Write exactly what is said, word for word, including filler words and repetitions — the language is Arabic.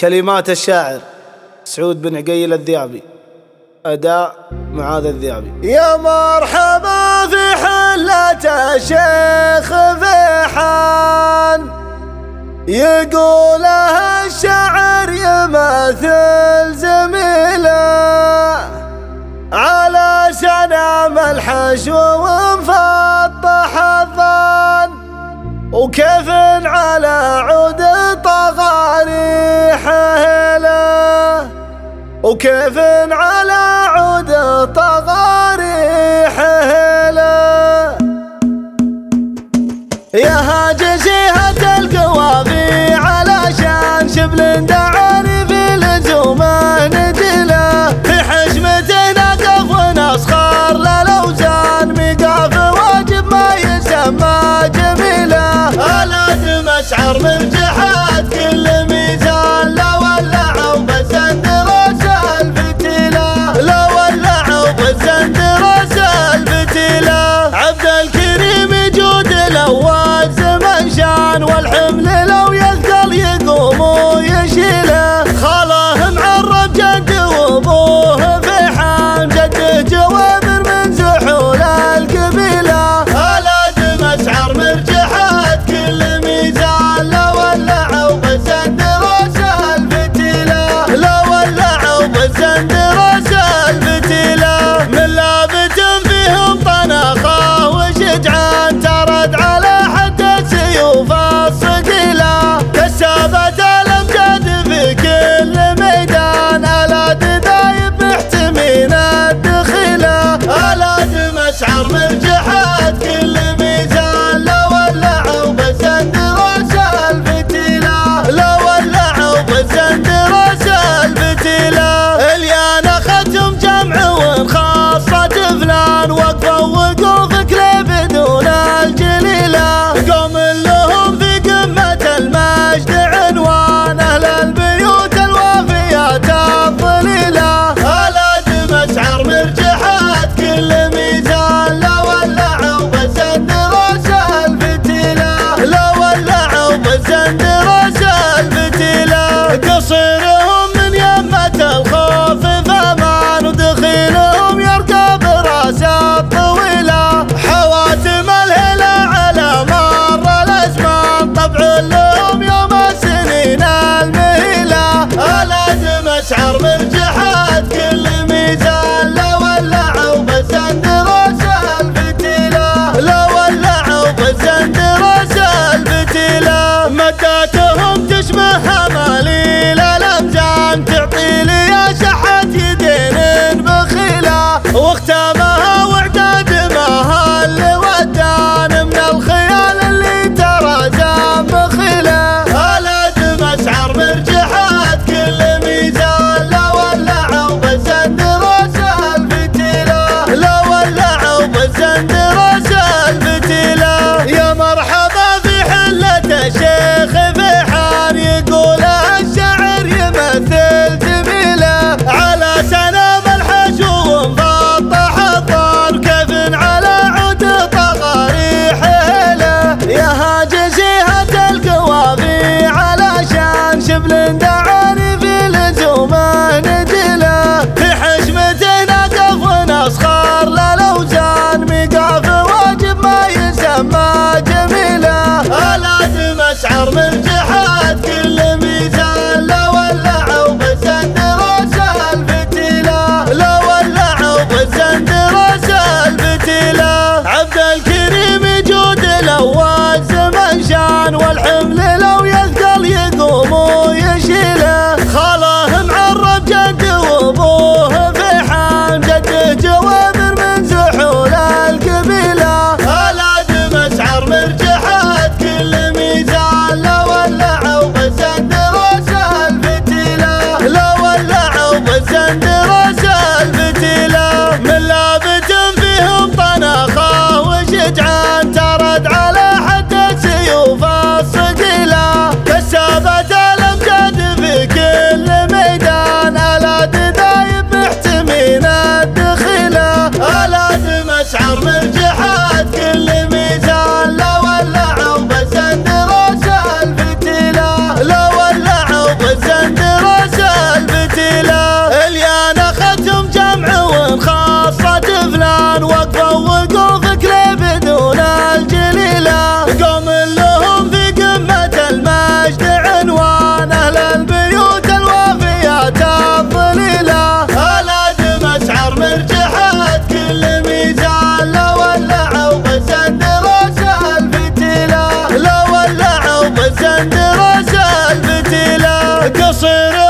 كلمات الشاعر سعود بن عقيل الذيابي، أداء معاذ الذيابي. يا مرحبا في حلة الشيخ فيحان، يقولها الشاعر يمثل زميله على سنام الحشو ومفطح الظن، وكيف على عود طغاريحه له، وكيف على عود طغاريحه له. يا هاجسيهة القوافي علشان شبل دعاني في لزومه نجله، في حشمته نقف ونسخر للأوزان ميقاف واجب ما يسمى جميله. آلات مسعر مرجحات كل ميزان، لا ولعوا بسند راس الفتيله، لا ولعوا بسند راس الفتيله. عبد الكريم جود الأول زمن شان، والحمل لو يثقل يقوم ويشيله. خاله معرب جد وابوه فيحان، جده جوابر من زحول القبيله. آلات مسعر مرجحات كل ميزان، لا ولعوا بسند راس الفتيله، لا ولعوا بسند راس الفتيله. من لابت فيهم طناخه وشجعان، ترد على حد السيوف الصقيله. كسبت الامجاد في كل ميدان، آلات ذايب محتمين الدخيله. آلات مسعر مرجحات كل ميزان، لا ولعوا بسند راس الفتيله، لا ولعوا بسند راس الفتيله. اليانا ختم جمع وخاصة فلان، وقفوا وقوفك لي بدون الجليله. قوم لهم في قمة المجد عنوان، أهل البيوت الوافيات الظليله. آلات مسعر مرجحات كل ميزان، لا ولعوا بسند راس الفتيله، لا ولعوا بسند راس الفتيله. قصيرهم من يمة الخوف فمان، ودخيلهم يركب راس الطويله. حواتم الهلا على مر الازمان، طبع لهم يوم السنين المهيله. آلات مسعر مرجحات كل ميزان، لا ولعوا بسند راس الفتيله، لا ولعوا بسند راس الفتيله. مداتهم تشبه هماليل الامزان، تعطي لي يا شحات يدين بخيله. واختامها واعداد ماها اللي ودان، من الخيال اللي ترى زام بخيله. آلات مسعر مرجحات كل ميزان، لا ولعوا بسند راس الفتيله، لا ولعوا بسند راس الفتيله. يا مرحبا في حلة الشيخ فيحان، يقولها الشاعر يمثل زميله على سنام الحشو ومفطح الظن، كيف على عود طغاريحه له. يا هاجسيهة القوافي علشان شبل دعاني في لزومه نجله، في حشمته نقف ونسخر للأوزان ميقاف واجب ما يسمى جميله. آلات مسعر مرجحات كل ميزان، لا ولعوا بسند راس الفتيله، لا ولعوا بسند راس الفتيله. عبد الكريم جود الأول زمن شان، والحمل لو يثقل يقوم ويشيله. خاله معرب جد وابوه فيحان، جده جوابر من زحول القبيله. آلات مسعر مرجحات كل ميزان، لا يصير